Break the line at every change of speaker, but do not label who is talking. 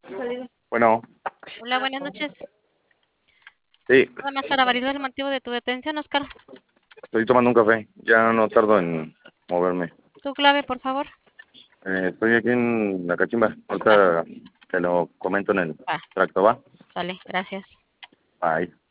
Bueno,
Hola, buenas noches.
sí,
Nada más para validar el motivo de tu detención, Oscar.
estoy tomando un café. Ya no tardo en moverme.
Tu clave, por favor.
Estoy aquí en la cachimba.
Va,
Ahorita te lo comento en el
va,
tracto, ¿va?
sale, gracias.
Ahí.